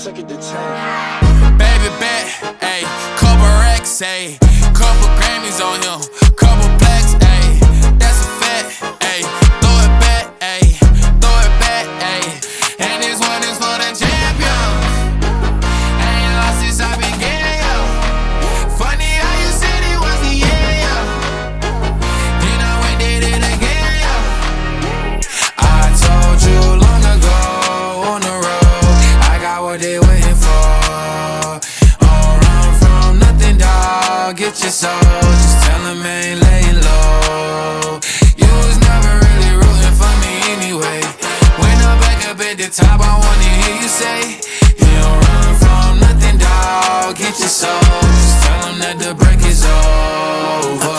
Check it to 10. Baby bet, ayy, couple racks, ayy, couple Grammys on him, couple blacks, ayy, that's a fact, ayy, throw it back, ayy, throw it back, ayy, and this one is for the champion. Ain't lost since I began, yo. Funny how you said it was the year, yo. Then I went did it again, yo. I told you long ago on the road, I got what they waiting for. Get your soul, just tell him I ain't laying low. You was never really rooting for me anyway. When I'm back up at the top, I wanna hear you say, you don't run from nothing, dawg. Get your soul, just tell him that the break is over.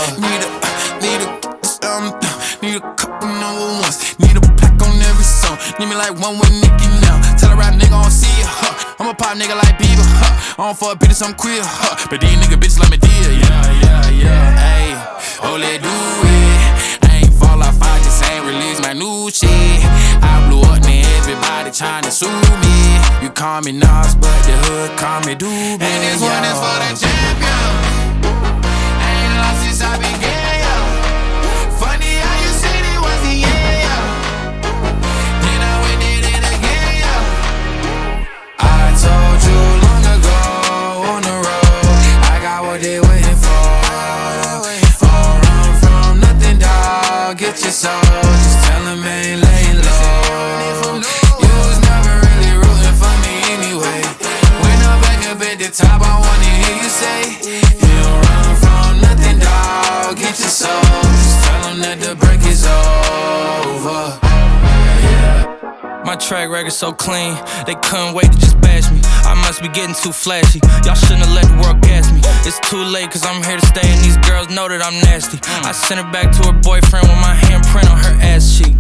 Need a couple number ones. Need a pack on every song. Need me like one with Nicki now. Tell a rap nigga I don't see ya, I'm a pop nigga like Bieber, I don't fuck bitches, I'm queer, but these nigga bitches like me dear, yeah, ayy. Oh, let's do it. I ain't fall off, I just ain't release my new shit. I blew up, now everybody tryna sue me. You call me Nas, but the hood call me Doobie. And this one is for the champion. Ain't lost since I began, yo. Funny how you said it was the year, yo. Then I went did it again, yo. I told you long ago on the road, I got what they waiting for. Don't run from nothing, dawg. Get your soul, just tell him I ain't laying low. You was never really rooting for me anyway. When I'm back up at the top, I wanna hear you say, you don't run from nothing, dawg. Get your soul, just tell him that the break is over. My track record so clean, they couldn't wait to just bash me. I must be getting too flashy, y'all shouldn't have let the world gas me. It's too late cause I'm here to stay and these girls know that I'm nasty. I sent her back to her boyfriend with my handprint on her ass cheek.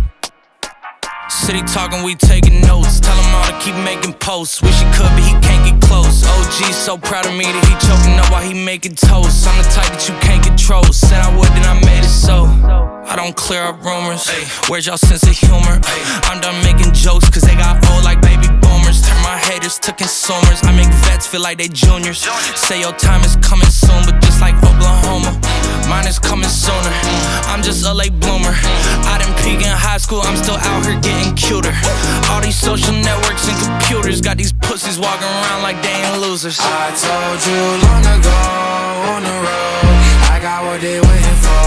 City talking, we taking notes. Tell him all to keep making posts. Wish he could, but he can't get close. OG so proud of me that he choking up while he making toast. I'm the type that you can't control. Said I would, then I made it so. I don't clear up rumors. Where's y'all sense of humor? I'm done making jokes cause they got old like baby boomers. Turn my haters to consumers. I make vets feel like they juniors. Say your time is coming soon, but just like Oklahoma, mine is coming sooner. I'm just a late bloomer. I didn't peak in high school, I'm still out here getting cuter. All these social networks and computers got these pussies walking around like they ain't losers. I told you long ago on the road, I got what they waiting for.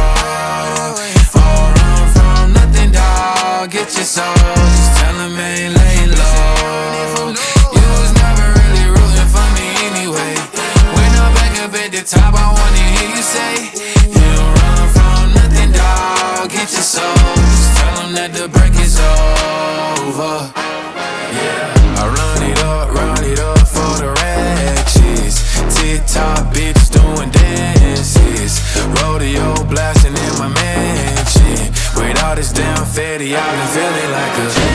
Don't run from nothing, dawg. Get your soul, just tell him I ain't laying low. You was never really rooting for me anyway. When I'm back up at the top, I wanna hear you say, you don't run from nothing, dawg. Get your soul, just tell him that the break is over. I run it up for the ratchets. TikTok bitch doing dances. Rodeo blasting in my mansion. With all this damn fatty, I've been feeling like a